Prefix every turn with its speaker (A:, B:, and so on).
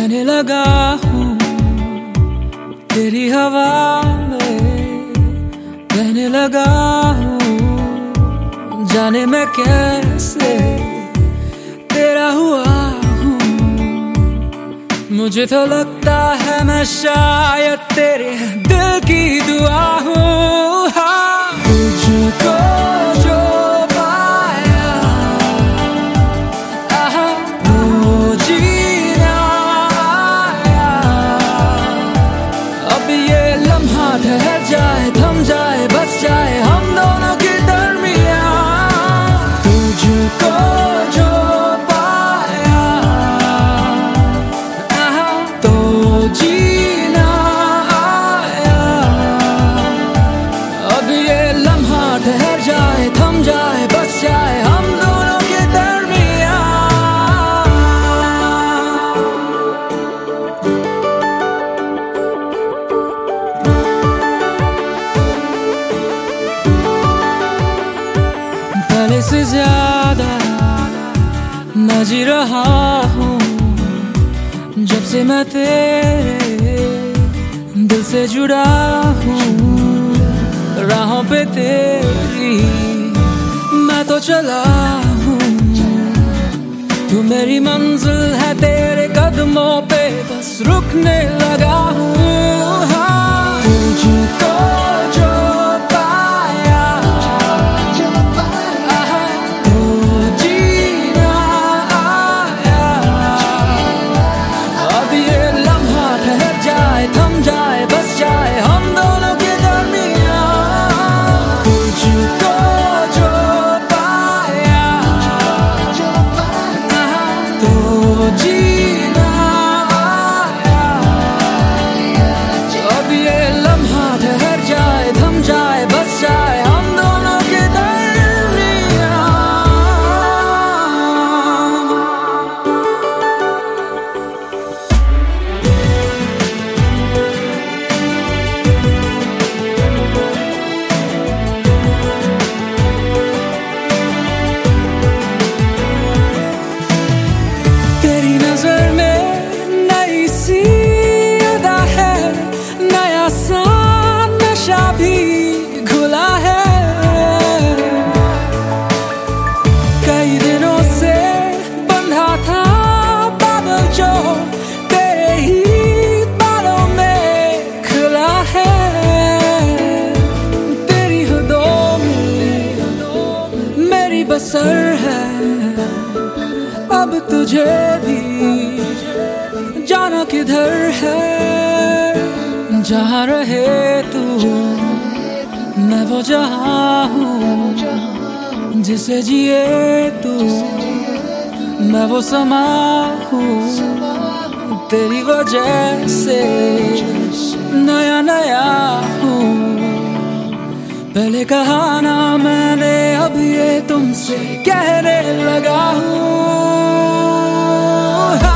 A: बहने लगा हूँ तेरी हवा में, बहने लगा हूँ जाने मैं कैसे तेरा हुआ हूँ। मुझे तो लगता है मैं शायद तेरे दिल की दुआ हूँ। हाँ, तुझको जो पाया तो जीना आया। अब ये लम्हा ठहर जाए, थम जाए, बस जाए हम दोनों के दरमियां। तुझको जो पाया तो जीना आया। अब ये लम्हा ठहर जाए, थम जाए, बस जाए हम दोनों के दरमियां। पहले से ज्यादा मैं जी रहा हूँ जब से मैं तेरे दिल से जुड़ा हूँ। राहों पे तेरी मैं तो चला हूँ, तू मेरी मंजिल है, तेरे कदमों पे बस रुकने लगा हूँ। हाँ, तुझको जो पाया तो जीना आया। अब ये लम्हा ठहर जाए, थम जाए, बस जाए हम दोनों के दरमियां। तुझको जो पाया तो जीना आया। अब ये लम्हा ठहर जाए, थम जाए, बस जाए हम दोनों के दरमियां। तेरी नजर में नई सी अदा है, नया सा नशा भी घुला है। कई दिनों से बंधा था बादल जो तेरे ही बालों में खुला है। तेरी हदों में मेरी बसर है, अब तुझे भी जाना किधर है। जहाँ रहे तू मैं वो जहाँ हूँ, जिसे जिए तू मैं वो समा हूँ। तेरी वजह से नया नया हूँ, पहले कहा ना मैंने, अब ये तुमसे कहने लगा हूँ।